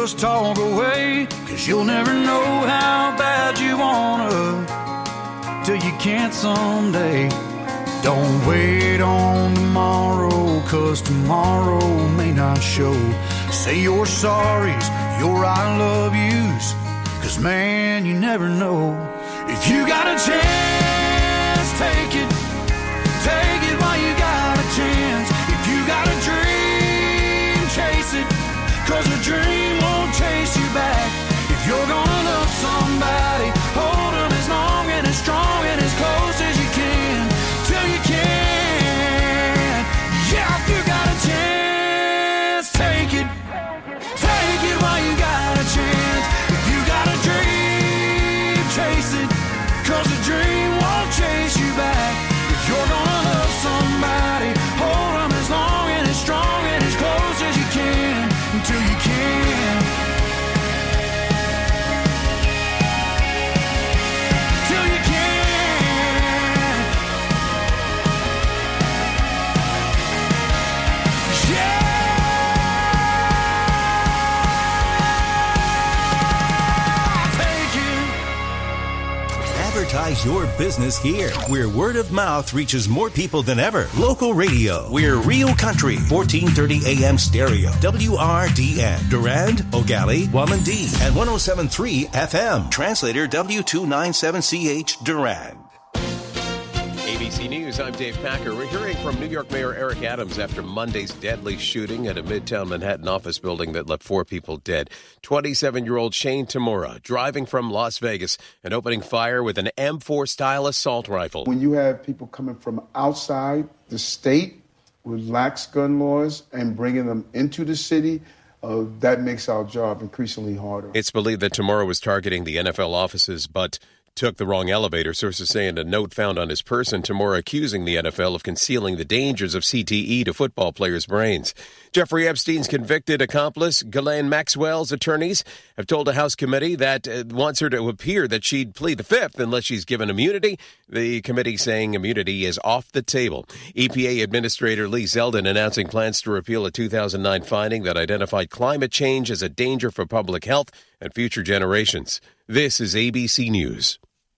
just talk away, 'cause you'll never know how bad you wanna till you can't someday. Don't wait on tomorrow, 'cause tomorrow may not show. Say your sorries, your I love yous, 'cause man, you never know. If you got a chance, take it while you got a chance. If you got a dream, chase it, 'cause a dream won't chase you back. If you're gonna love somebody, hold them as long and as strong and as close as you can, till you can. Yeah, if you got a chance, take it while you got a chance. If you got a dream, chase it, 'cause a dream won't chase you back. If you're gonna love somebody, hold them as long and as strong and as close as you can, until you can. Till you can. Yeah! Take it. Advertise your business here, where word of mouth reaches more people than ever. Local radio. We're Real Country, 1430 AM stereo. WRDN. Durand, Ogali, Wamandee, and 107.3 FM. Translator W297CH Durand. ABC News, I'm Dave Packer. We're hearing from New York Mayor Eric Adams after Monday's deadly shooting at a Midtown Manhattan office building that left 4 people dead. 27-year-old Shane Tamura driving from Las Vegas and opening fire with an M4-style assault rifle. When you have people coming from outside the state with lax gun laws and bringing them into the city, that makes our job increasingly harder. It's believed that Tamura was targeting the NFL offices, but took the wrong elevator. Sources say in a note found on his person, Tamura accusing the NFL of concealing the dangers of CTE to football players' brains. Jeffrey Epstein's convicted accomplice, Ghislaine Maxwell's attorneys, have told a House committee that wants her to appear that she'd plead the fifth unless she's given immunity. The committee saying immunity is off the table. EPA Administrator Lee Zeldin announcing plans to repeal a 2009 finding that identified climate change as a danger for public health and future generations. This is ABC News.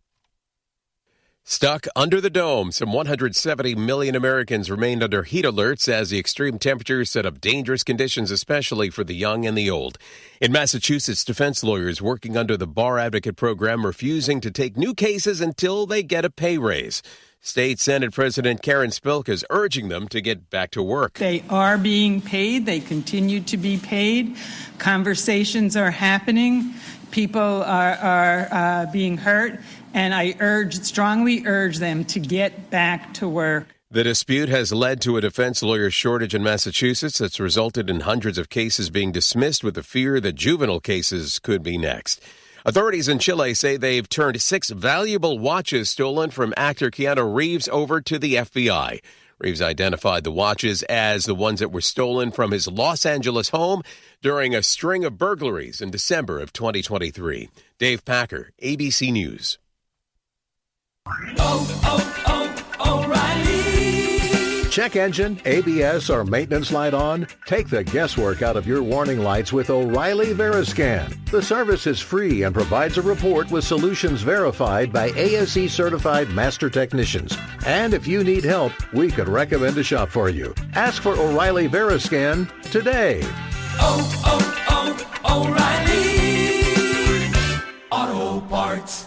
Stuck under the dome, some 170 million Americans remained under heat alerts as the extreme temperatures set up dangerous conditions, especially for the young and the old. In Massachusetts, defense lawyers working under the Bar Advocate program refusing to take new cases until they get a pay raise. State Senate President Karen Spilka is urging them to get back to work. They are being paid. They continue to be paid. Conversations are happening. People are being hurt. And I strongly urge them to get back to work. The dispute has led to a defense lawyer shortage in Massachusetts that's resulted in hundreds of cases being dismissed with the fear that juvenile cases could be next. Authorities in Chile say they've turned 6 valuable watches stolen from actor Keanu Reeves over to the FBI. Reeves identified the watches as the ones that were stolen from his Los Angeles home during a string of burglaries in December of 2023. Dave Packer, ABC News. O'Reilly. Check engine, ABS, or maintenance light on? Take the guesswork out of your warning lights with O'Reilly Veriscan. The service is free and provides a report with solutions verified by ASE-certified master technicians. And if you need help, we could recommend a shop for you. Ask for O'Reilly Veriscan today. O'Reilly Auto Parts.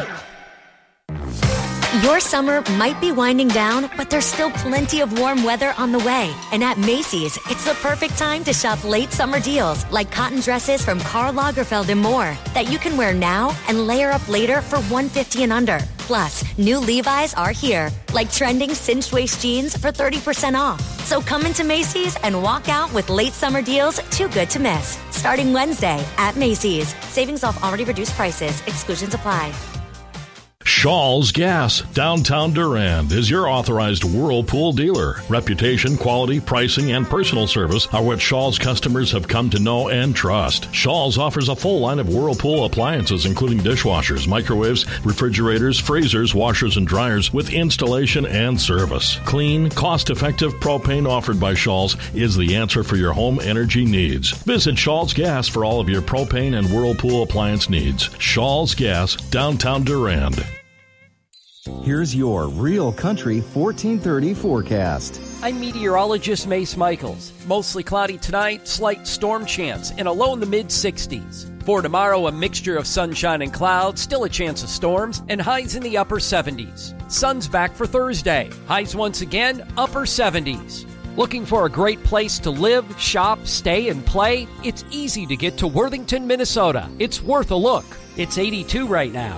Your summer might be winding down, but there's still plenty of warm weather on the way. And at Macy's, it's the perfect time to shop late summer deals like cotton dresses from Karl Lagerfeld and more that you can wear now and layer up later for $150 and under. Plus, new Levi's are here, like trending cinched waist jeans for 30% off. So come into Macy's and walk out with late summer deals too good to miss. Starting Wednesday at Macy's. Savings off already reduced prices. Exclusions apply. Shaw's Gas, downtown Durand, is your authorized Whirlpool dealer. Reputation, quality, pricing, and personal service are what Shaw's customers have come to know and trust. Shaw's offers a full line of Whirlpool appliances, including dishwashers, microwaves, refrigerators, freezers, washers, and dryers with installation and service. Clean, cost-effective propane offered by Shaw's is the answer for your home energy needs. Visit Shaw's Gas for all of your propane and Whirlpool appliance needs. Shaw's Gas, downtown Durand. Here's your Real Country 1430 forecast. I'm meteorologist Mace Michaels. Mostly cloudy tonight, slight storm chance, and a low in the mid-60s. For tomorrow, a mixture of sunshine and clouds, still a chance of storms, and highs in the upper 70s. Sun's back for Thursday. Highs once again, upper 70s. Looking for a great place to live, shop, stay, and play? It's easy to get to Worthington, Minnesota. It's worth a look. It's 82 right now.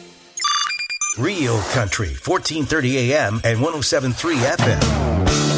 Real Country, 1430 AM and 107.3 FM.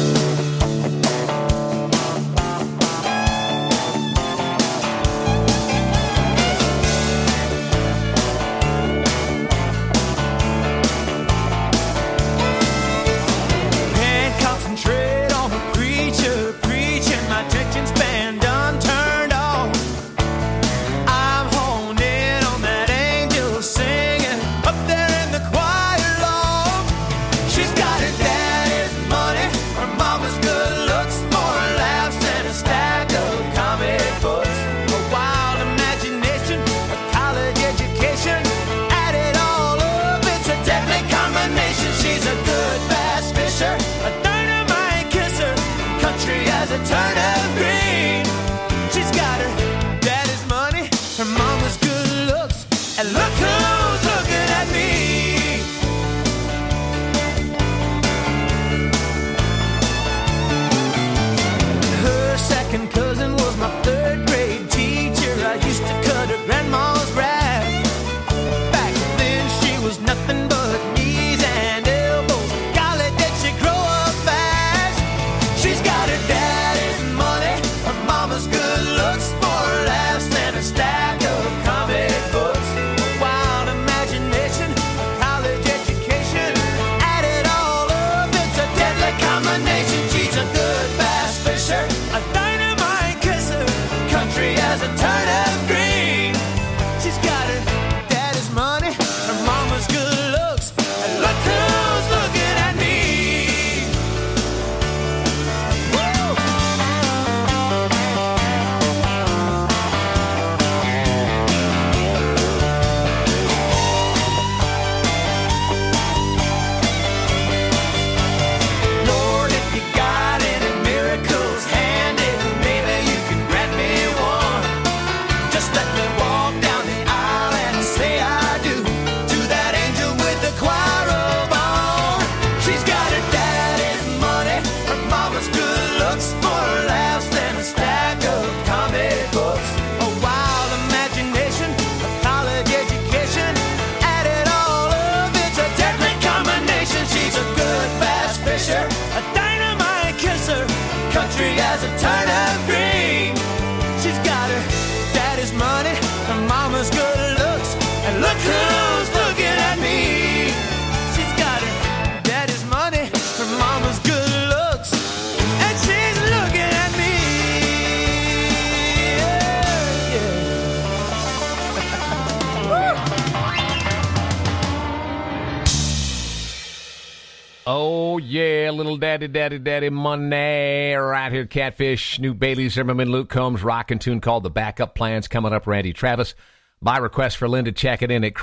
Oh, yeah, little daddy money right here, Catfish, New Bailey, Zimmerman, Luke Combs, rockin' tune called The Backup Plan's coming up, Randy Travis. My request for Linda, check it in at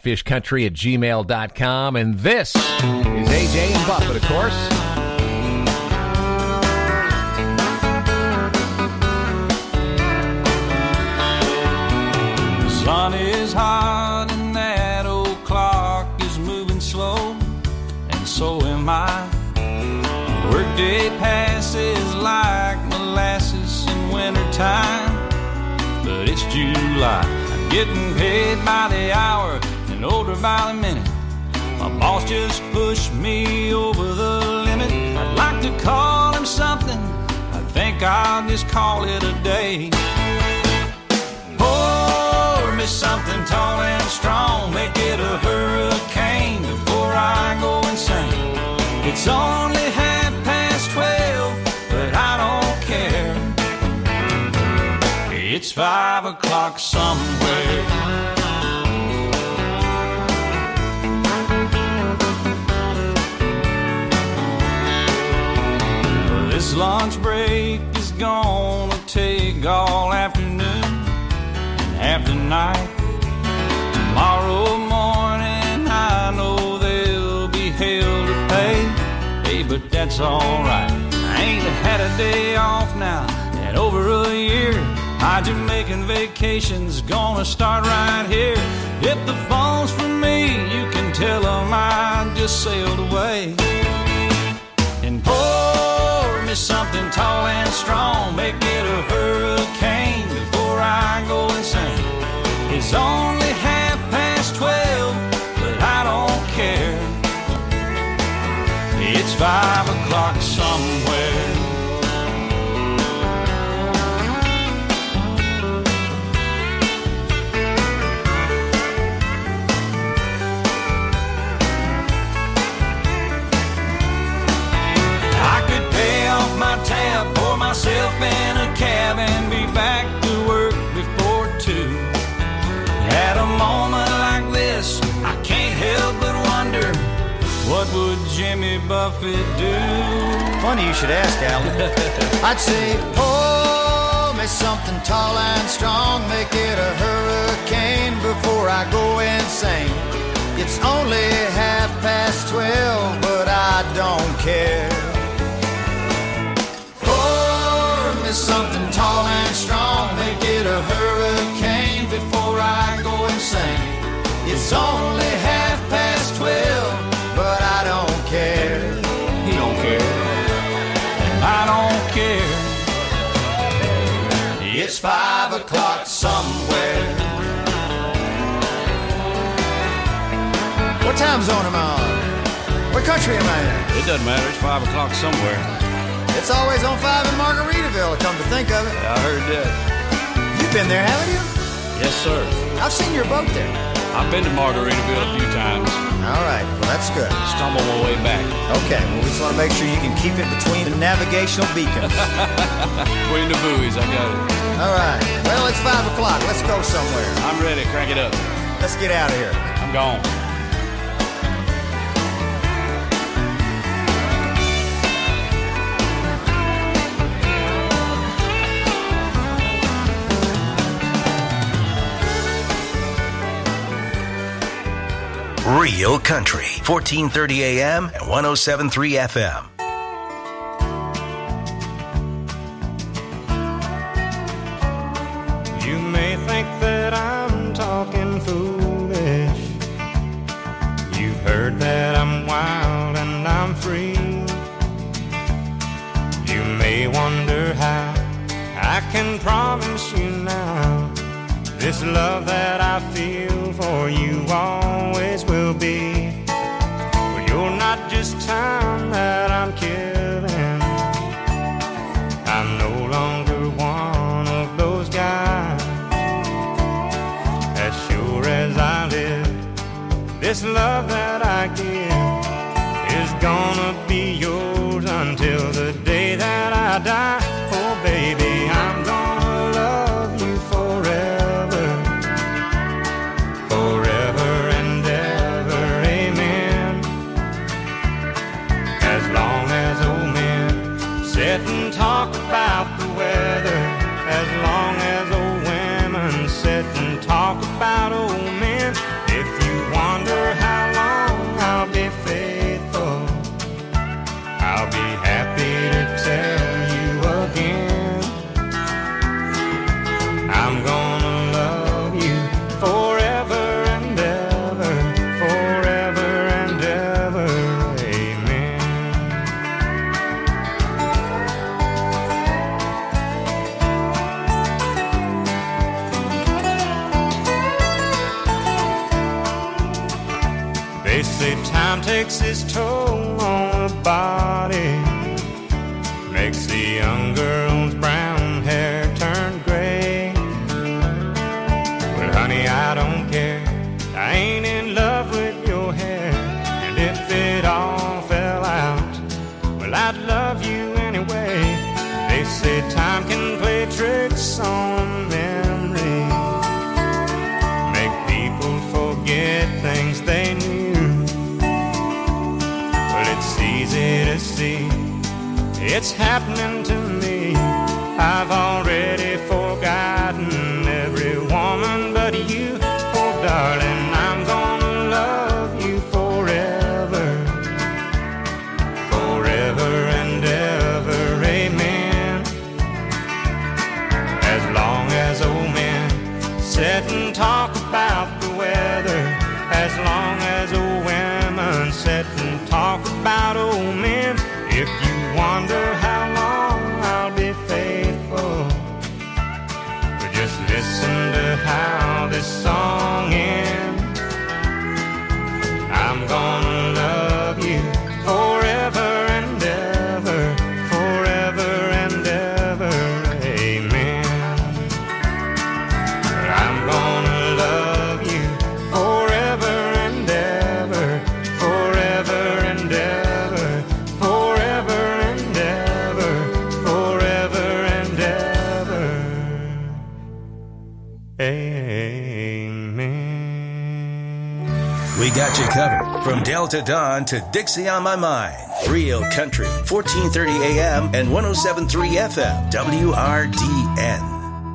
craigcatfishcountry@gmail.com. And this is AJ and Buffett, of course. The sun is hot and that old clock is moving slow, and so am I. Workday passes like molasses in wintertime, but it's July. I'm getting paid by the hour and older by the minute. My boss just pushed me over the limit. I'd like to call him something, I think I'll just call it a day. Pour me something tall and strong, make it a hurricane. o'clock somewhere. This lunch break is gonna take all afternoon and half the night. Tomorrow morning I know there'll be hell to pay. Hey, but that's alright. I ain't had a day off now in over a year. My Jamaican vacation's gonna start right here. If the phone's for me, you can tell them I just sailed away. And pour me something tall and strong, make it a hurricane before I go insane. It's only 12:30, but I don't care. It's 5 o'clock somewhere. I could pay off my tab, pour myself in a cab, and be back to work before 2. At a moment like this, I can't help but wonder, what would Jimmy Buffett do? Funny you should ask, Alan. I'd say, pour me something tall and strong, make it a hurricane before I go insane. It's only 12:30, but I don't care. Pour me something tall and strong, make it a hurricane before I go insane. It's only 12:30, but I don't care. He don't care, and I don't care. It's 5 o'clock somewhere. What time zone am I on? What country am I in? It doesn't matter, it's 5 o'clock somewhere. It's always on 5 in Margaritaville, come to think of it. Yeah, I heard that. You've been there, haven't you? Yes, sir. I've seen your boat there. I've been to Margaritaville a few times. All right, well, that's good. Stumble my way back. Okay, well, we just want to make sure you can keep it between the navigational beacons. Between the buoys, I got it. All right, well, it's 5 o'clock. Let's go somewhere. I'm ready. Crank it up. Let's get out of here. I'm gone. Real Country, 1430 AM and 107.3 FM. You may think that I'm talking foolish. You've heard that I'm wild and I'm free. You may wonder how I can promise you now this love that I feel for you always will be. But you're not just time that I'm killing. I'm no longer one of those guys. As sure as I live, this love that I give is gonna be yours until the day that I die. Oh baby, I'm gonna love you forever. Sit and talk about the weather, as long as old women sit and talk about old men. If you wonder how long I'll be faithful, I'll be happy to tell you again. I'm gonna love you forever and ever, forever and ever. Amen. They say time takes its toll on the body, makes the young girl's brown hair turn gray. Well, honey, I don't care. I ain't in love with your hair. And if it all fell out, well, I'd love you anyway. They say time can play tricks on memory, things they knew. Well, it's easy to see it's happening to me. I've already forgotten every woman but you. Oh, darling, I'm gonna love you forever, forever and ever, amen. As long as old men sit and talk about the weather, as long as old women sit and talk about old men, if you wonder how long I'll be faithful, but just listen to how this song ends. I'm gonna love you forever and ever, forever and ever, amen. I'm gonna love you forever and ever, forever and ever, forever and ever, forever and ever, amen. We got you covered from Delta Dawn to Dixie on My Mind. Real Country, 1430 AM and 107.3 FM, WRDN.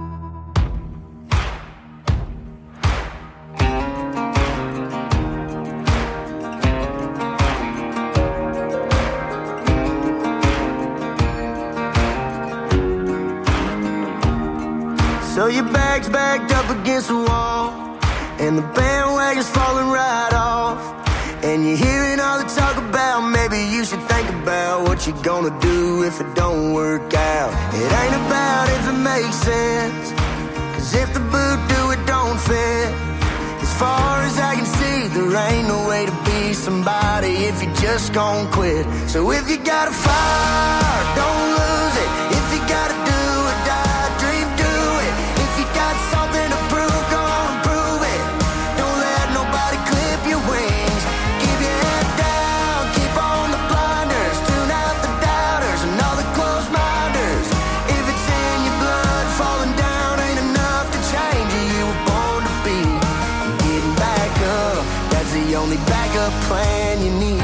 So your bag's backed up against the wall, and the bandwagon's falling right off, and you're hearing all the talk about maybe you should think about what you're gonna do if it don't work out. It ain't about if it makes sense, 'cause if the boot do, it don't fit. As far as I can see, there ain't no way to be somebody if you just gon' quit. So if you got a fire, don't lose it. If you gotta do or die, dream, do it. If you got something to prove, go on and prove it. Don't let nobody clip your wings. Keep your head down, keep on the blinders. Tune out the doubters and all the closed minders. If it's in your blood, falling down ain't enough to change who you were born to be. And getting back up, that's the only backup plan you need.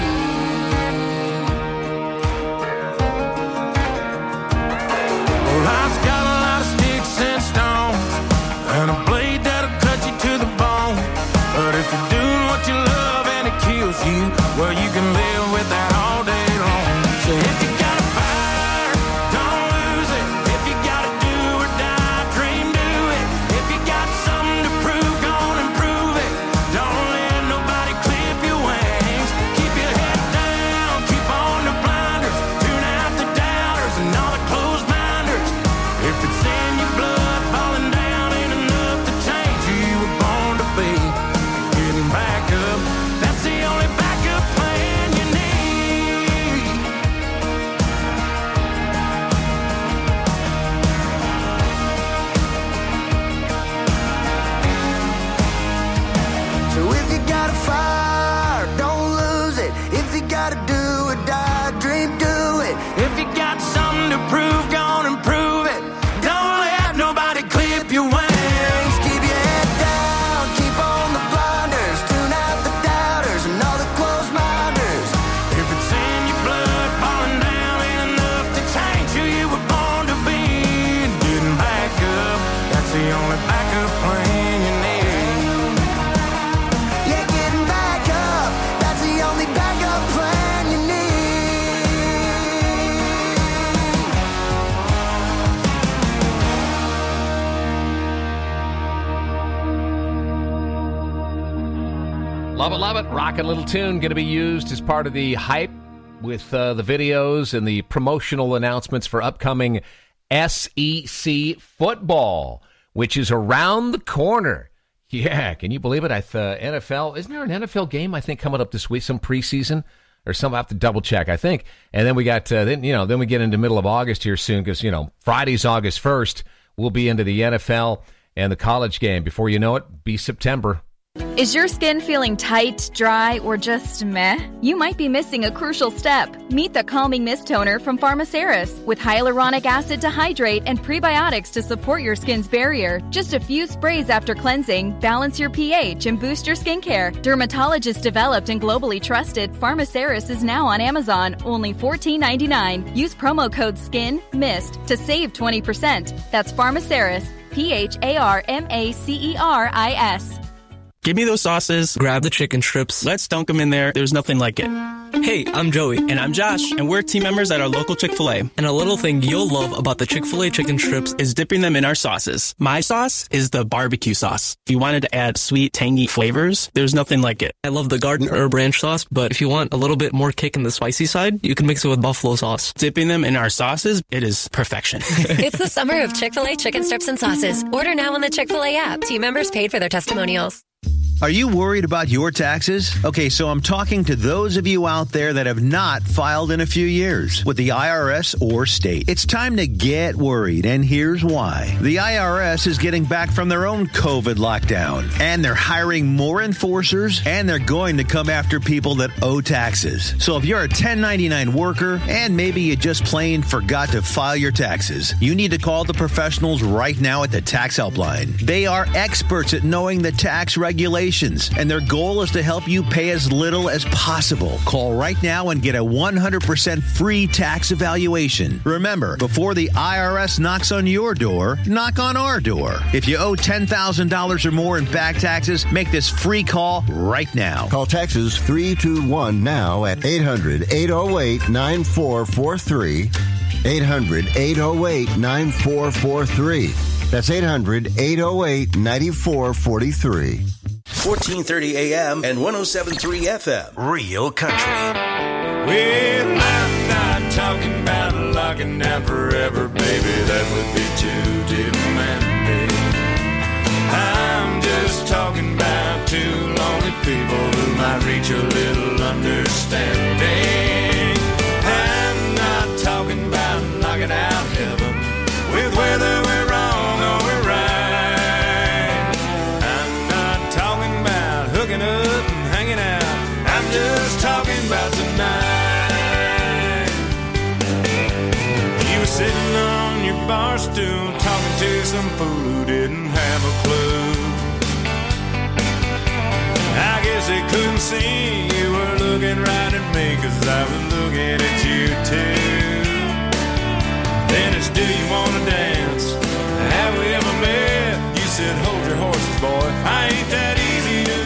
Life's got a lot of sticks and stones, and a blade that'll cut you to the bone. But if you're doing what you love and it kills you, well, you can live with that all day long. So if you got a fire, don't lose it. If you gotta do or die, dream, do it. If you got something to prove, go on and prove it. Don't let nobody clip your wings. Keep your head down, keep on the blinders. Tune out the doubters and all the closed minders. If it's in your blood, falling down ain't enough to change who you were born to be. Getting back up, that's the only backup plan you need. So if you got a fire, don't lose it. If you gotta do or die, dream, do it. If you got something to prove, go on and prove it. Don't let nobody clip your wings. Keep your head down, keep on the blinders. Tune out the doubters and all the closed minders. If it's in your blood, falling down ain't enough to change who you were born to be. And getting back up, that's the only backup plan you need. Yeah, getting back up, that's the only backup plan you need. Love it, love it. Rockin' little tune going to be used as part of the hype with the videos and the promotional announcements for upcoming SEC football, which is around the corner. Yeah, can you believe it? NFL, isn't there an NFL game, I think, coming up this week, some preseason or something? I have to double check, I think. And then we got, then we get into middle of August here soon because, Friday's August 1st. We'll be into the NFL and the college game. Before you know it, be September. Is your skin feeling tight, dry, or just meh? You might be missing a crucial step. Meet the Calming Mist Toner from Pharmaceris with hyaluronic acid to hydrate and prebiotics to support your skin's barrier. Just a few sprays after cleansing, balance your pH, and boost your skincare. Dermatologist developed and globally trusted, Pharmaceris is now on Amazon, only $14.99. Use promo code SKINMIST to save 20%. That's Pharmaceris, PHARMACERIS. Give me those sauces, grab the chicken strips, let's dunk them in there. There's nothing like it. Hey, I'm Joey. And I'm Josh. And we're team members at our local Chick-fil-A. And a little thing you'll love about the Chick-fil-A chicken strips is dipping them in our sauces. My sauce is the barbecue sauce. If you wanted to add sweet, tangy flavors, there's nothing like it. I love the garden herb ranch sauce, but if you want a little bit more kick in the spicy side, you can mix it with buffalo sauce. Dipping them in our sauces, it is perfection. It's the summer of Chick-fil-A chicken strips and sauces. Order now on the Chick-fil-A app. Team members paid for their testimonials. Are you worried about your taxes? Okay, so I'm talking to those of you out there that have not filed in a few years with the IRS or state. It's time to get worried, and here's why. The IRS is getting back from their own COVID lockdown, and they're hiring more enforcers, and they're going to come after people that owe taxes. So if you're a 1099 worker, and maybe you just plain forgot to file your taxes, you need to call the professionals right now at the Tax Helpline. They are experts at knowing the tax regulations, and their goal is to help you pay as little as possible. Call right now and get a 100% free tax evaluation. Remember, before the IRS knocks on your door, knock on our door. If you owe $10,000 or more in back taxes, make this free call right now. Call Texas 321 now at 800-808-9443. 800-808-9443. That's 800-808-9443. 1430 AM and 107.3 FM. Real Country. Well, I'm not talking about locking down forever, baby. That would be too demanding. I'm just talking about two lonely people who might reach a little understanding. I'm not talking about knocking out heaven with whether we're wrong or we're right. Hooking up and hanging out. I'm just talking about tonight. You were sitting on your bar stool talking to some fool who didn't have a clue. I guess they couldn't see you were looking right at me, 'cause I was looking at you too. Then it's, do you want to dance? Have we ever met? You said, hold your horses, boy. I ain't that easy to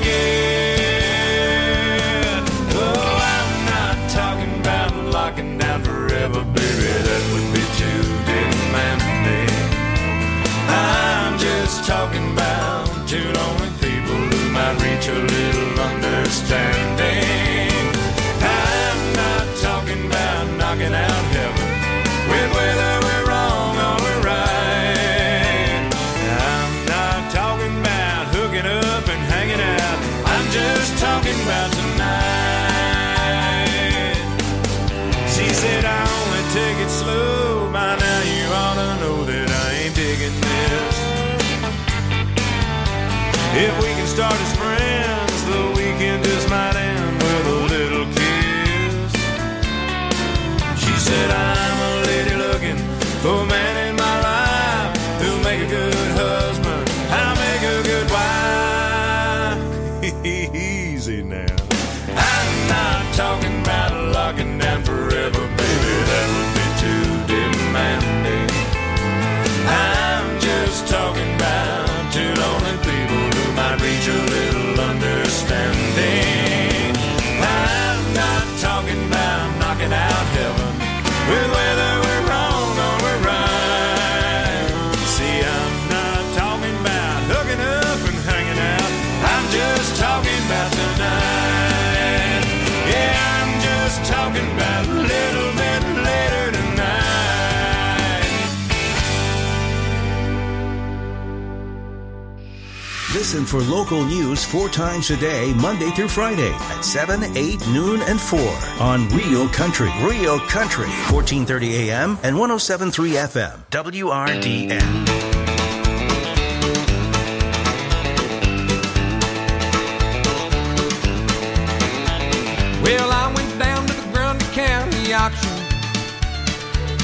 get. Oh, I'm not talking about locking down forever, baby. That would be too demanding. I'm just talking about two lonely people who might reach a little understanding. I'm not talking about knocking out heaven with whether we're wrong or we're right. I'm not talking about hooking up and hanging out. I'm just talking about tonight. She said, I only take it slow. By now you ought to know that I ain't digging this. If we can start as friends, the weekend just might end with a little kiss. She said, I'm a lady looking for a man in my life who'll make a good husband, I'll make a good wife. Easy now. I'm not talking about locking down forever, baby. That would be too demanding. I'm just talking about two lonely people who might reach a little understanding. I'm not talking about knocking out heaven with whether we're wrong or we're right. See, I'm not talking about hooking up and hanging out. I'm just talking about tonight. Yeah, I'm just talking about a little bit later tonight. Listen for local news 4 times a day, Monday through Friday at 7, 8, noon, and 4 on Real Country. Real Country, 1430 AM and 107.3 FM, WRDN.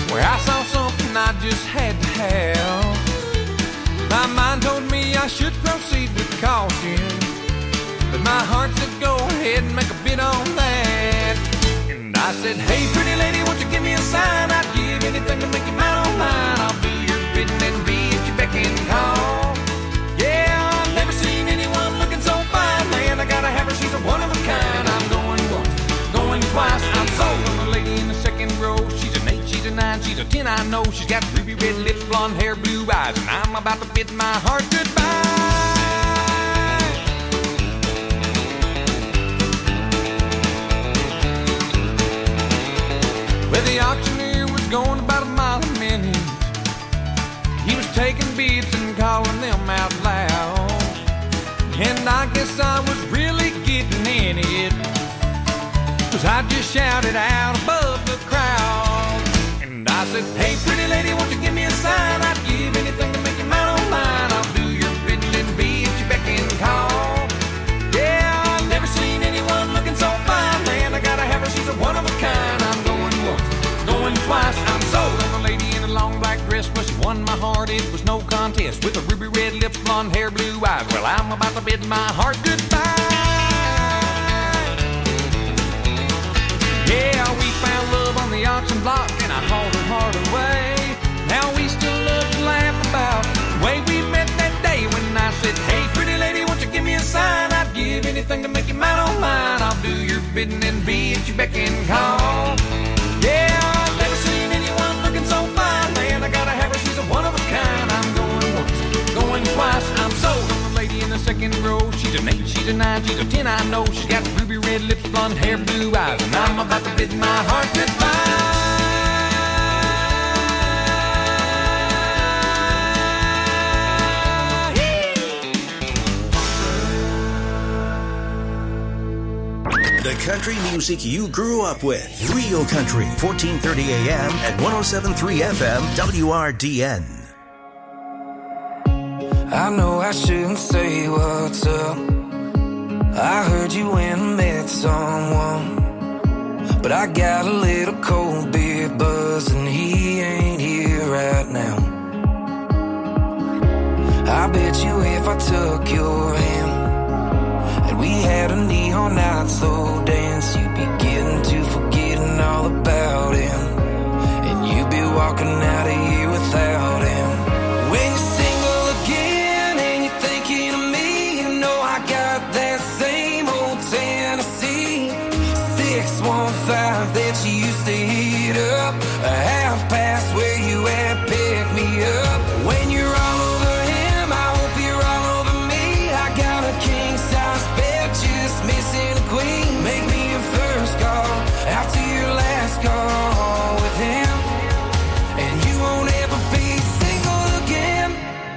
where I saw something I just had to have. My mind told me I should proceed with caution, but my heart said go ahead and make a bid on that. And I said, hey pretty lady, won't you give me a sign? I'd give anything to make you mine on mine. I'll do your bidding and be at your beck and call. Yeah, I've never seen anyone looking so fine. Man, I gotta have her, she's a one of a kind. I'm going once, going twice. I'm sold on the lady in the second row. She's an 8, she's a 9, she's a 10, I know. She's got ruby red lips, blonde hair, blue eyes, and I'm about to bid my heart goodbye. Well, the auctioneer was going about a mile a minute. He was taking bids and calling them out loud. And I guess I was really getting in it, 'cause I just shouted out above the crowd. And I said, hey pretty lady, won't you give me a sign? I'd give anything to make you mine on mine. I'll do your bidding and be at your beck and call. Yeah, I've never seen anyone looking so fine. Man, I gotta have her, she's a one of a kind. I'm going once, going twice. I'm sold on the lady in a long black dress. Well, she won my heart, it was no contest. With the ruby red lips, blonde hair, blue eyes. Well, I'm about to bid my heart goodbye. Yeah, we found love on the auction block, and I hauled her heart away. Now we still love to laugh about the way we met that day when I said, hey pretty lady, won't you give me a sign? I'd give anything to make you mine on mine. I'll do your bidding and be at your beck and call. Yeah, I've never seen anyone looking so fine. Man, I gotta have her, she's a one of a kind. I'm going once, going twice. I'm sold on the lady in the second row. She's an 8, she's a 9, she's a 10, I know. She's got ruby red lips, blonde hair, blue eyes, and I'm about to bid my heart goodbye. The country music you grew up with. Real Country, 1430 AM and 107.3 FM, WRDN. I know I shouldn't say what's up. I heard you went and met someone, but I got a little cold beer buzz and he ain't here right now. I bet you if I took your hand and we had a neon night slow dance, you'd be getting to forgetting all about him, and you'd be walking out of here without him. When you're single again and you're thinking of me, you know I got that same old Tennessee 615 that you used to heat up, a half past where you at, pick me up. When you're all over him, I hope you're all over me. I got a king size bed, just missing a queen. Make me your first call after your last call with him, and you won't ever be single again.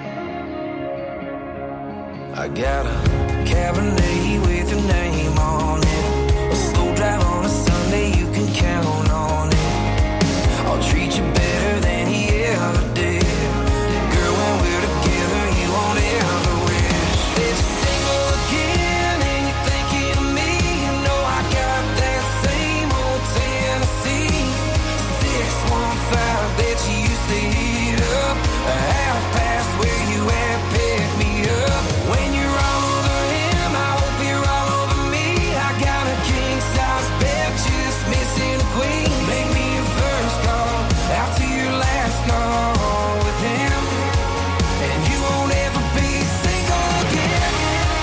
I got a Cabernet with your name on it, a slow drive on a Sunday, you can count on it. I'll treat you better than he ever did. Girl, when we're together, you won't ever wish that you're single again and you're thinking of me. You know I got that same old Tennessee 615 that you used to heat up, a half past where you at, pick me up. When you're all over him, I hope you're all over me. I got a king size bed, just missing a queen. Make me your first call after your last call with him, and you won't ever be single again.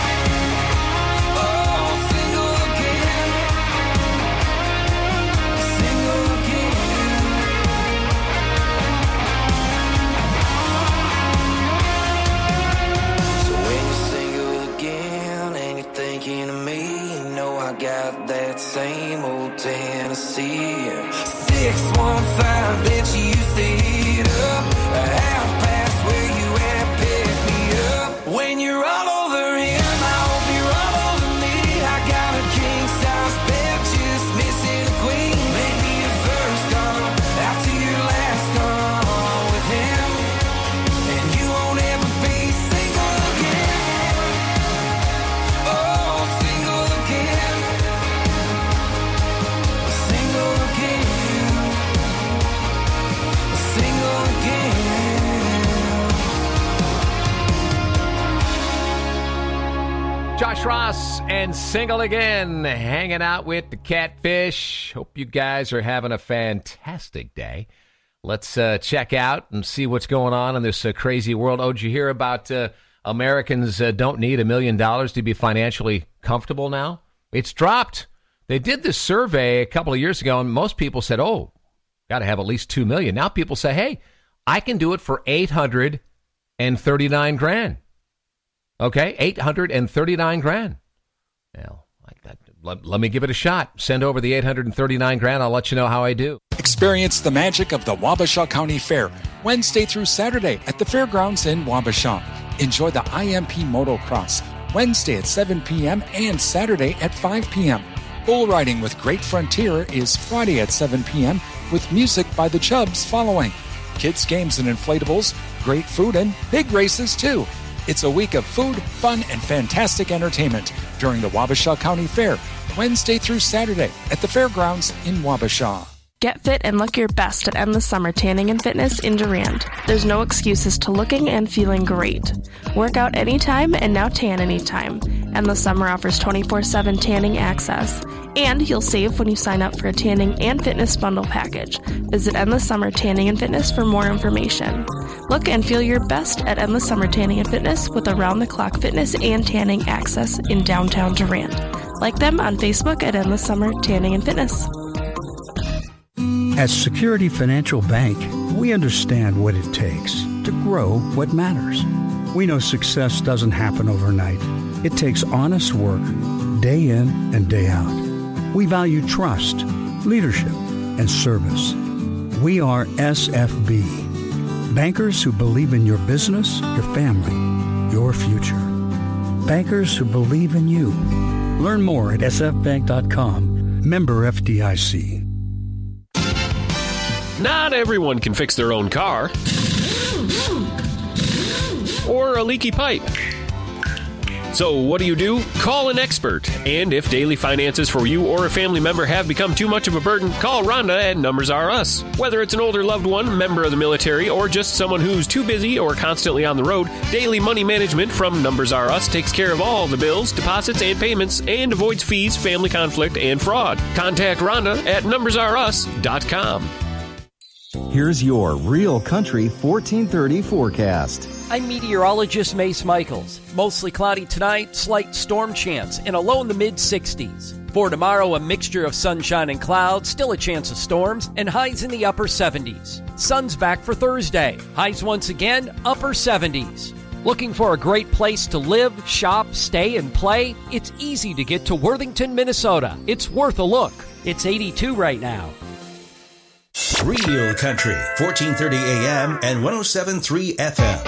Oh, single again. Single again. So when you're single again and you're thinking of me, you know I got that same old Tennessee 615 that you used to heat up, a half past where you at, pick me up. When you're all over him, I hope you're all over me. I got a king size bed, just missing a queen. Make me your first call after your last call with him, and you won't ever be single again. Oh, single again. Single again. and single again, hanging out with the Catfish. Hope you guys are having a fantastic day. Let's check out and see what's going on in this crazy world. Oh, did you hear about Americans don't need $1 million to be financially comfortable now? It's dropped. They did this survey a couple of years ago, and most people said, oh, got to have at least $2 million. Now people say, hey, I can do it for $839,000. Okay, $839,000. Well, like that. Let me give it a shot. Send over the $839,000. I'll let you know how I do. Experience the magic of the Wabasha County Fair, Wednesday through Saturday at the fairgrounds in Wabasha. Enjoy the IMP Motocross, Wednesday at 7 p.m. and Saturday at 5 p.m. Bull riding with Great Frontier is Friday at 7 p.m. with music by the Chubbs following. Kids, games, and inflatables, great food, and big races, too. It's a week of food, fun, and fantastic entertainment during the Wabasha County Fair, Wednesday through Saturday at the fairgrounds in Wabasha. Get fit and look your best at Endless Summer Tanning and Fitness in Durand. There's no excuses to looking and feeling great. Work out anytime and now tan anytime. Endless Summer offers 24/7 tanning access. And you'll save when you sign up for a tanning and fitness bundle package. Visit Endless Summer Tanning and Fitness for more information. Look and feel your best at Endless Summer Tanning and Fitness with around-the-clock fitness and tanning access in downtown Durand. Like them on Facebook at Endless Summer Tanning and Fitness. At Security Financial Bank, we understand what it takes to grow what matters. We know success doesn't happen overnight. It takes honest work, day in and day out. We value trust, leadership, and service. We are SFB, bankers who believe in your business, your family, your future. Bankers who believe in you. Learn more at sfbank.com. Member FDIC. Not everyone can fix their own car or a leaky pipe. So what do? Call an expert. And if daily finances for you or a family member have become too much of a burden, call Rhonda at Numbers R Us. Whether it's an older loved one, member of the military, or just someone who's too busy or constantly on the road, Daily Money Management from Numbers R Us takes care of all the bills, deposits, and payments and avoids fees, family conflict, and fraud. Contact Rhonda at numbersrus.com. Here's your Real Country 1430 forecast. I'm meteorologist Mace Michaels. Mostly cloudy tonight, slight storm chance, and a low in the mid-60s. For tomorrow, a mixture of sunshine and clouds, still a chance of storms, and highs in the upper 70s. Sun's back for Thursday. Highs once again, upper 70s. Looking for a great place to live, shop, stay, and play? It's easy to get to Worthington, Minnesota. It's worth a look. It's 82 right now. Real Country, 1430 AM and 107.3 FM.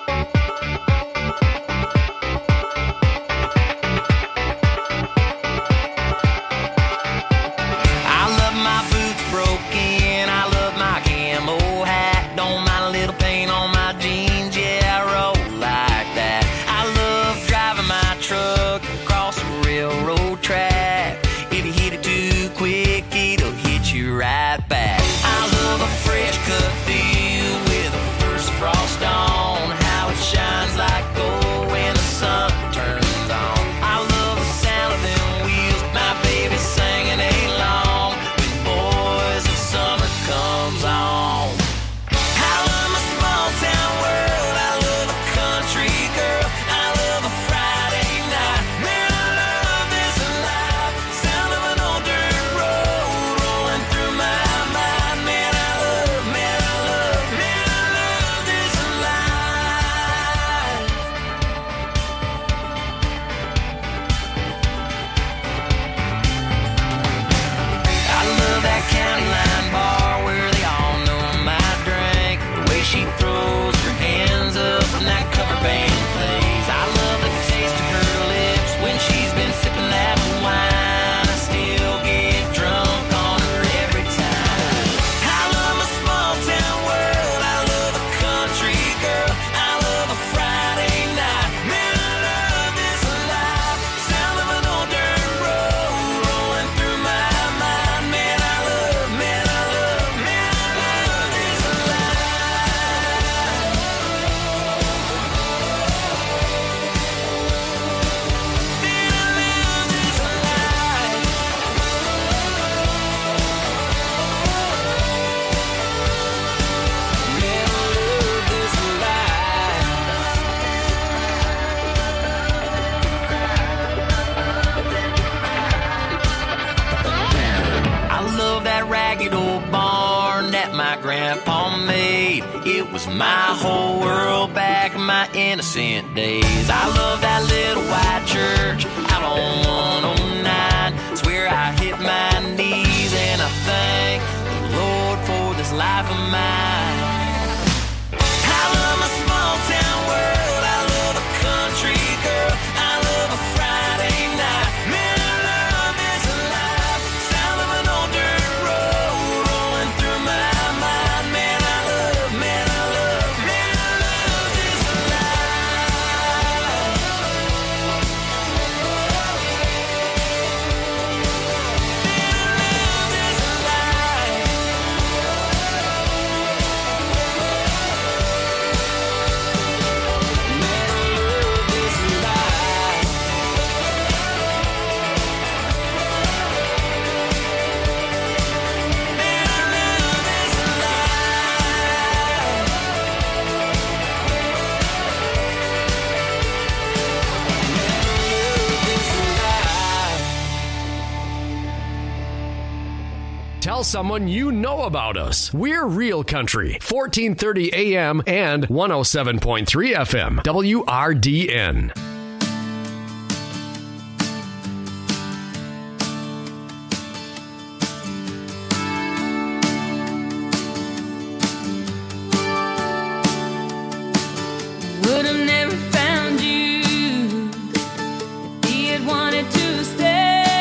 I love my boots broken, I love my camo hat. Don't mind a little paint on my jeans, yeah, I roll like that. I love driving my truck across the railroad track. If you hit it too quick, it'll hit you right back. I love a fresh cut field with a first frost on. ragged old barn that my grandpa made. It was my whole world back in my innocent days. I love that little white church out on 109. It's where I hit my knees and I thank the Lord for this life of mine. I love my small town world. I love a country girl. I love a Friday night. Man, I love this life. Sound of an old dirt road rolling through my mind. Man, I love this life. Tell someone you know about us. We're Real Country, 1430 AM and 107.3 FM, WRDN. Would have never found you if he had wanted to stay.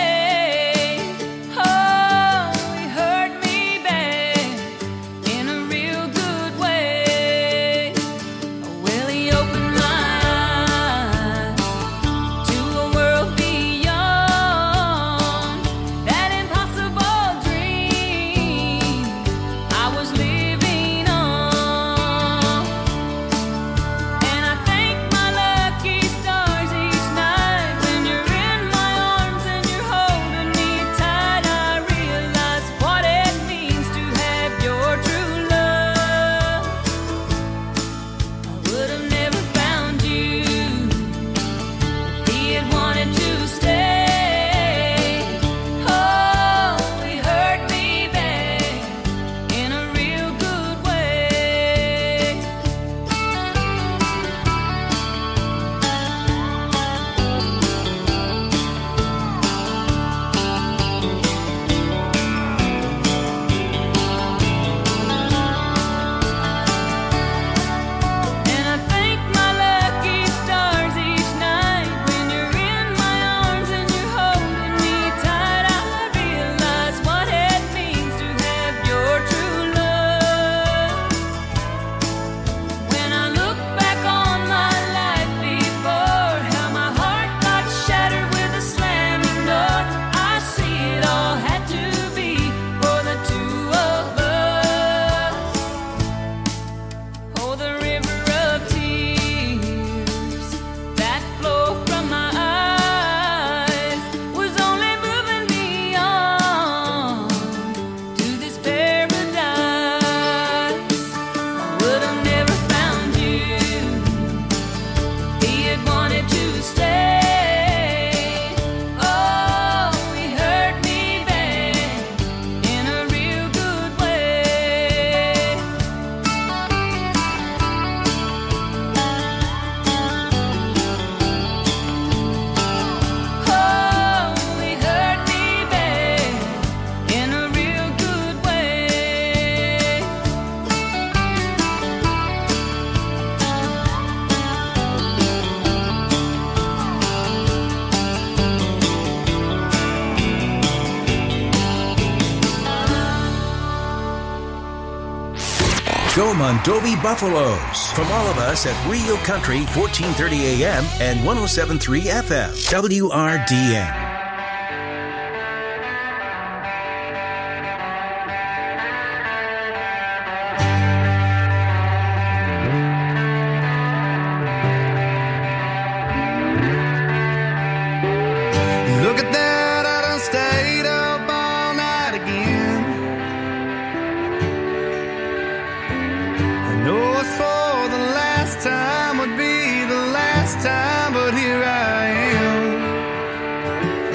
Oh, he hurt me bad in a real good way. Well, he opened my eyes to a world beyond that impossible dream I was living on. And I thank my lucky stars each night when you're in my arms and you're holding me tight. I realize what it means to have your true love. I would have never found you if he had wanted to stay. Oh, he hurt me bad in a real good way. And I thank my lucky stars each night when you're in my arms and you're holding me tight. I realize what it means to have your true love. When I look back on my life before, how my heart got shattered with a slamming door, I see it all had to be for the two of us. Oh, the river of tears that flow from my eyes was only moving me on to this paradise. I would have never found you if he had wanted to stay. Oh, he hurt me bad in a real good way. Oh, he hurt me bad in a real good way. Go Mondovi Buffaloes. From all of us at Real Country, 1430 AM and 107.3 FM, WRDN. Look at that, I done stayed up all night again. I know I swore the last time would be the last time, but here I am.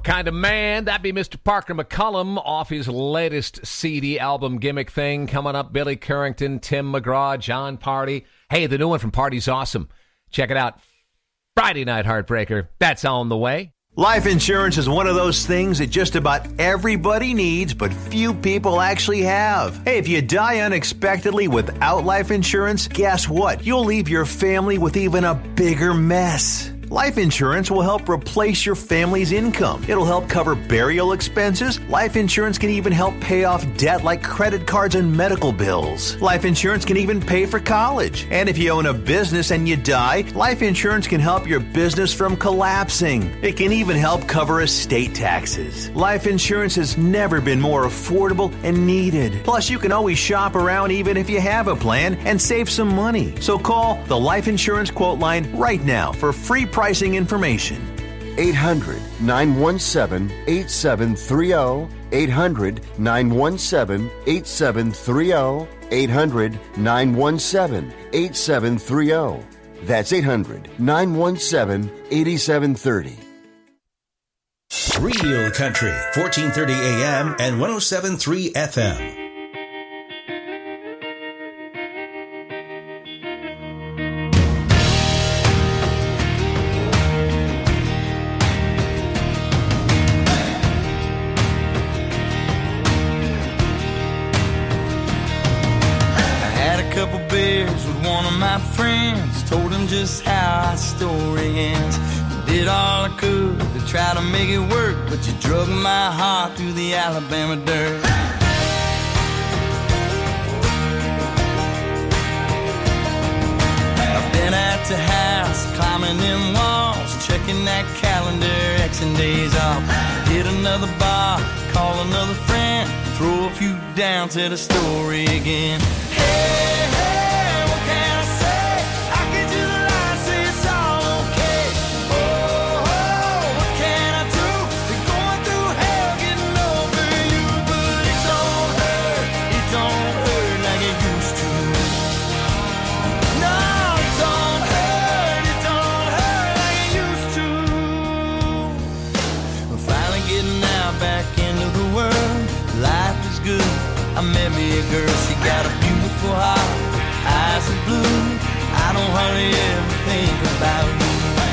Kind of Man. That'd be Mr. Parker McCullum off his latest CD album, Gimmick Thing. Coming up, Billy Currington, Tim McGraw, John Party. Hey, the new one from Party's awesome. Check it out. Friday Night Heartbreaker. That's on the way. Life insurance is one of those things that just about everybody needs, but few people actually have. Hey, if you die unexpectedly without life insurance, guess what? You'll leave your family with even a bigger mess. Life insurance will help replace your family's income. It'll help cover burial expenses. Life insurance can even help pay off debt like credit cards and medical bills. Life insurance can even pay for college. And if you own a business and you die, life insurance can help your business from collapsing. It can even help cover estate taxes. Life insurance has never been more affordable and needed. Plus, you can always shop around even if you have a plan and save some money. So call the Life Insurance Quote Line right now for free pricing information. 800-917-8730. 800-917-8730. 800-917-8730. That's 800-917-8730. Real Country, 1430 AM and 107.3 FM. My friends told him just how our story ends. Did all I could to try to make it work, but you drug my heart through the Alabama dirt. I've been at the house, climbing them walls, checking that calendar, Xing days off. Hit another bar, call another friend, throw a few down to the story again. Hey, hey. I met me a girl, she got a beautiful heart, eyes of blue. I don't hardly ever think about you.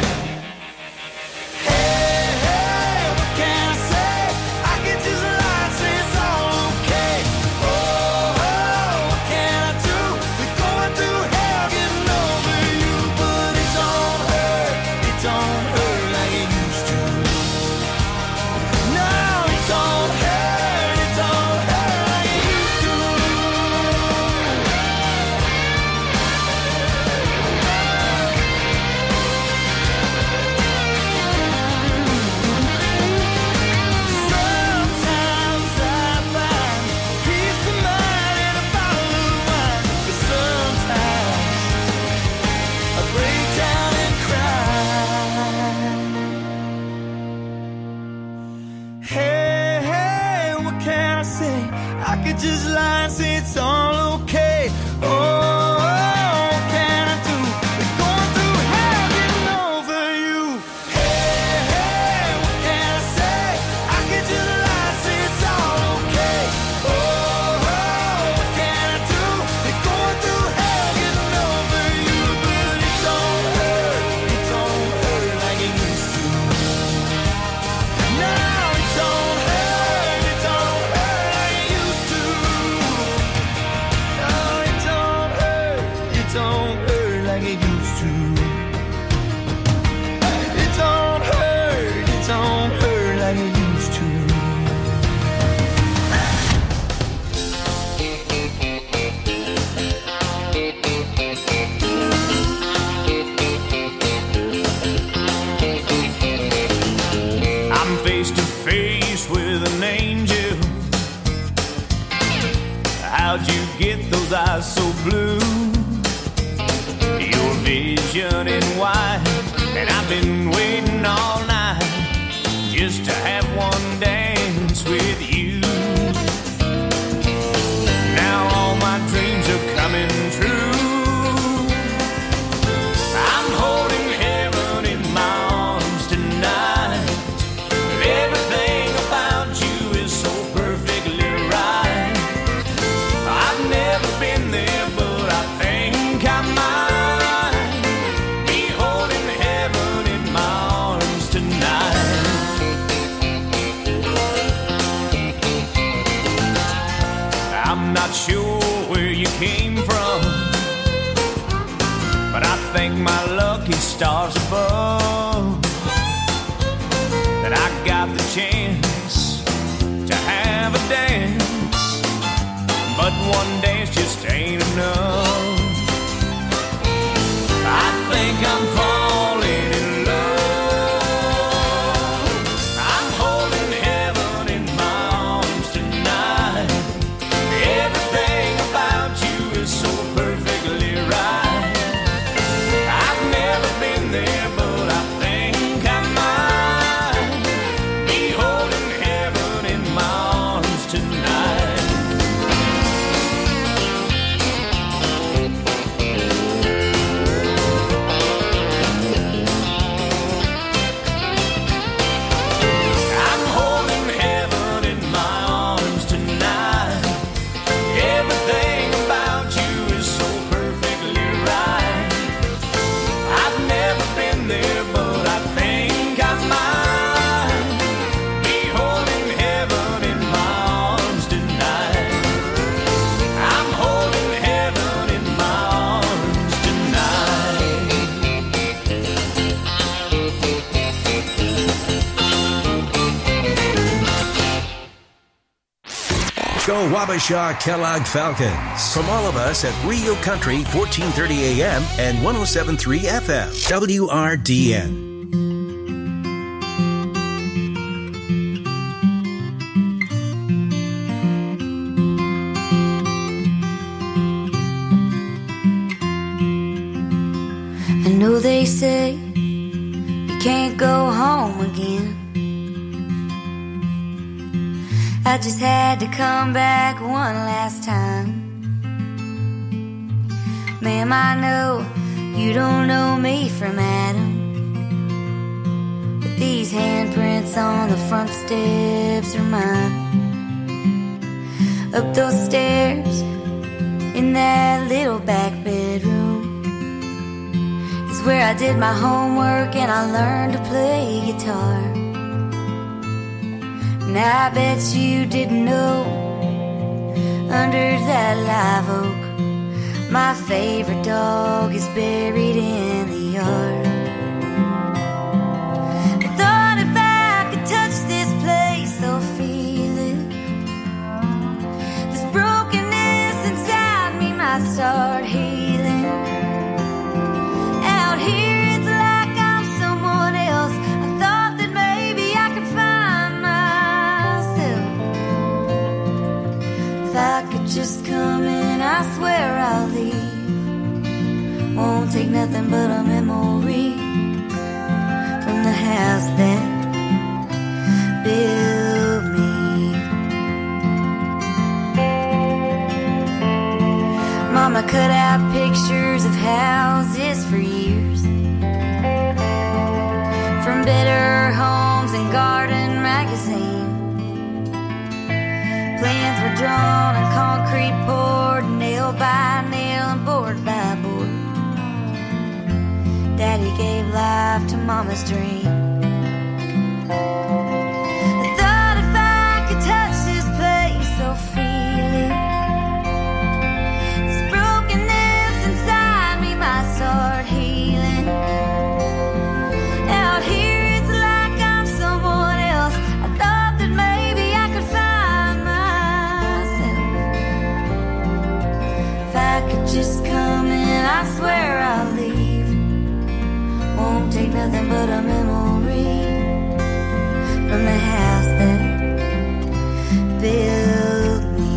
Hey, hey, what can I say? I can just lie, say it's all okay. Oh, what can I do? We're going through hell, getting over you, but it don't hurt like it used to. No, it don't hurt. Just lie and say it's all okay. Oh, what can I do? We're going through hell, getting over you. Hey, hey, what can I say? I can just lie and say it's all okay. Oh, what can I do? We're going through hell, getting over you, but it don't hurt like it used to. No, it don't hurt, it don't hurt like it used to. Don't hurt like it used to. It don't hurt like it used to. I'm face to face with an angel. How'd you get those eyes so blue? Your vision in white, and I've been waiting all night just to have one dance with you. Now all my dreams are coming true. I'm holding heaven in my arms tonight. Everything not sure where you came from, but I thank my lucky stars above that I got the chance to have a dance. But one dance just ain't enough. I think I'm falling in love. I'm holding heaven in my arms tonight. Everything about you is so perfectly right. I've never been there, but I think I might be holding heaven in my arms tonight. I'm holding heaven in my arms tonight. Everything about you is so perfectly right. I've never been there, but I think I might be holding heaven in my arms tonight. I'm holding heaven in my arms tonight. Go Wabasha Kellogg Falcons. From all of us at Rio Country 1430 AM and 107.3 FM. WRDN. I know they say you can't go home again. I just had to come back one last time. Ma'am, I know you don't know me from Adam, but these handprints on the front steps are mine. Up those stairs in that little back bedroom is where I did my homework and I learned to play guitar. And I bet you didn't know, under that live oak, my favorite dog is buried in the yard. I thought if I could touch this place or feel it, this brokenness inside me might start healing. Out here it's like I'm someone else. I thought that maybe I could find myself. If I could just come in, I swear I'll leave. Won't take nothing but a memory from the house that built me. Mama cut out pictures of houses for years, from Better Homes and Garden magazine. Plans were drawn and concrete poured, nail by nail and board by board. Daddy gave life to Mama's dream. I thought if I could touch this place or feel it, this brokenness inside me might start healing. Out here it's like I'm someone else. I thought that maybe I could find myself. If I could just come in, I swear I'll leave. Won't take nothing but a memory from the house that built me.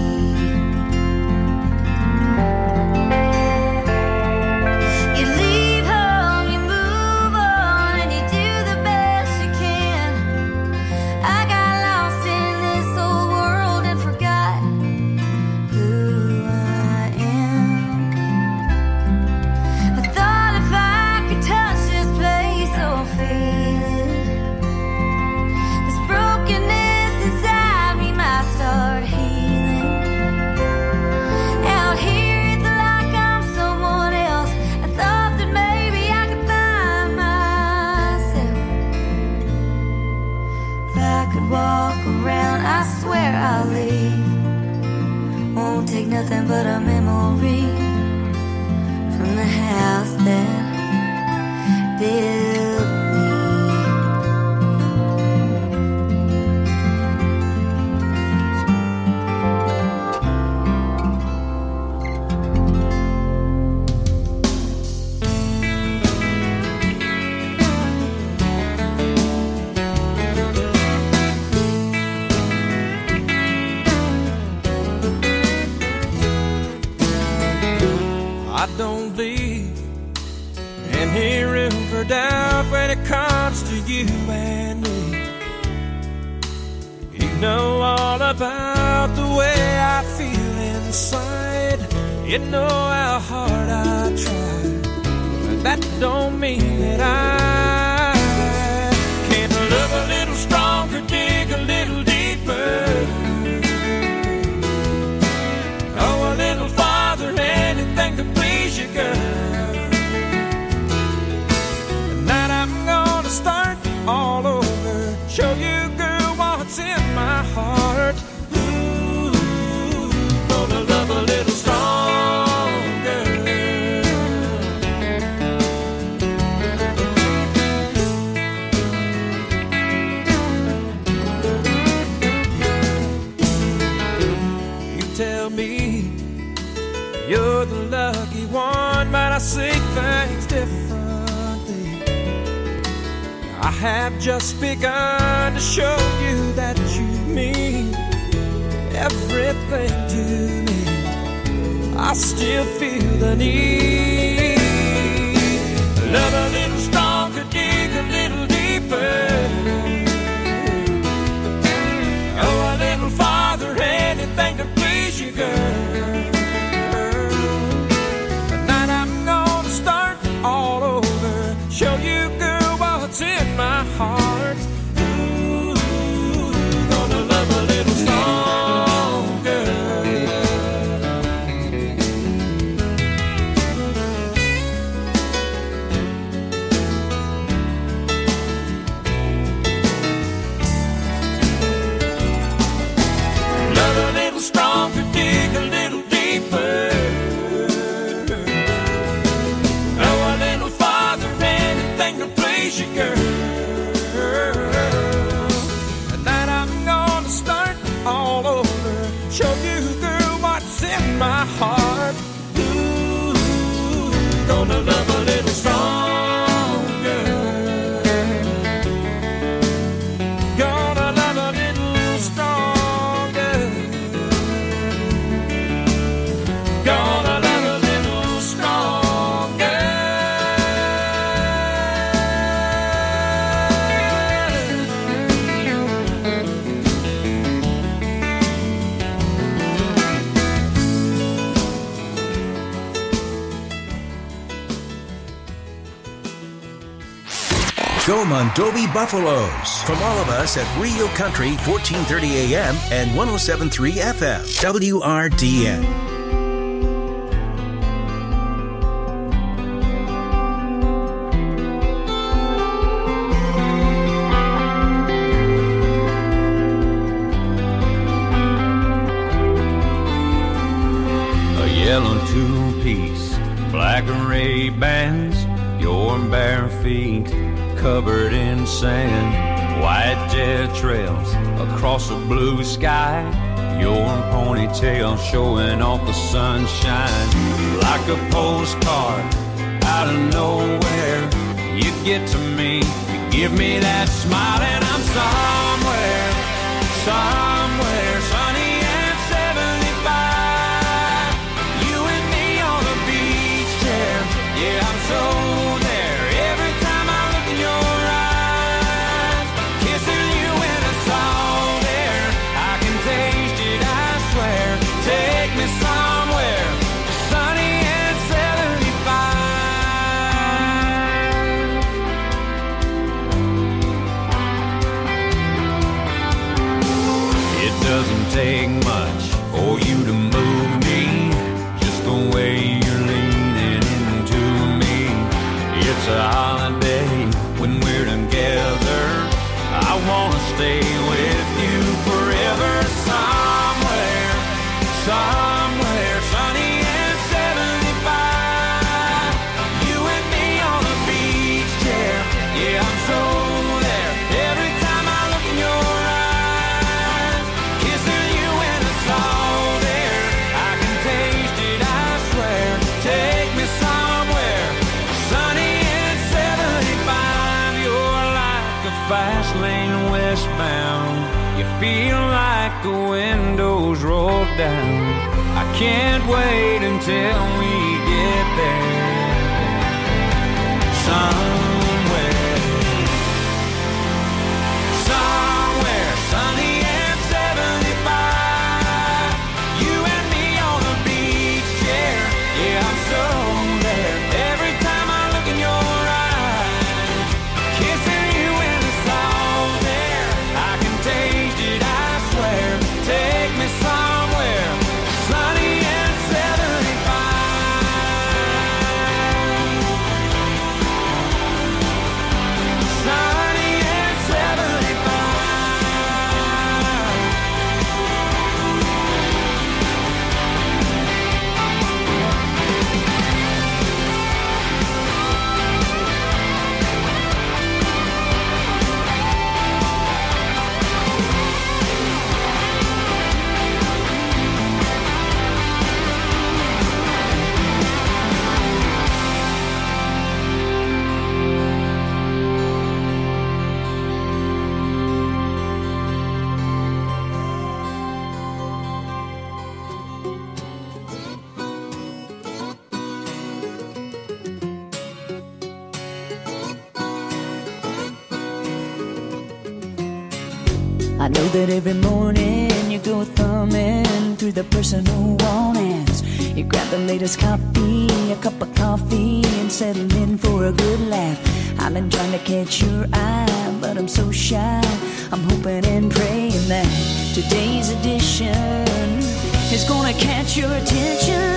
You leave home, you move on, and you do the best you can. I got lost in this old world and forgot who I am. I thought if I could touch this place or feel it, this brokenness inside me might start healing. Out here it's like I'm someone else. I thought that maybe I could find myself. If I could walk around, I swear I'll leave. Won't take ain't nothing but a memory from the house that built me. I don't leave any room for doubt when it comes to you and me. You know all about the way I feel inside. You know how hard I try, but that don't mean that I can't love a little stronger, dig a little deeper, go a little farther, anything to please you, girl. Tonight I'm gonna start all over, show you, girl, what's in my heart. Ooh, gonna love a little stronger. You tell me you're the lucky one, but I see things differently. I have just begun to show you that you mean everything to me. I still feel the need. Love a little stronger, dig a little deeper, go a little farther, anything to please you, girl. Tonight I'm gonna start all over, show you, girl, what's in my heart. Ooh, gonna love a little stronger. Love a little stronger, dig a little deeper, go a little farther, anything to please you, girl. Tonight I'm gonna start all over, show you, girl, what's in my heart. Ooh, gonna love a little stronger, gonna love a little stronger, gonna love a little stronger. Go Mondovi Buffaloes. From all of us at Rio Country, 1430 AM and 107.3 FM. WRDN. A yellow two-piece, black Ray-Bans, your bare feet covered in sand, white jet trails across a blue sky, your ponytail showing off the sunshine. Like a postcard out of nowhere, you get to me, you give me that smile, and I'm somewhere, somewhere sunny and 75. You and me on the beach chair, yeah, I'm so there. Every time I look in your eyes, kissing you in a salt air, I can taste it, I swear. Take me somewhere sunny and 75. It doesn't take much for you to move me, just the way you're leaning into me. It's a holiday when we're together, I wanna stay with you forever. Somewhere, somewhere feel like the windows roll down. I can't wait until we get there. Somewhere sunny and 75. You and me on the beach chair. Yeah, I'm so there. Every time I look in your eyes, kissing you in the salt air. I can taste it, I swear. Take me somewhere sunny and 75. Sunny and 75. I know that every morning you go thumbing through the personal warnings. You grab the latest copy, a cup of coffee, and settle in for a good laugh. I've been trying to catch your eye, but I'm so shy. I'm hoping and praying that today's edition is gonna catch your attention.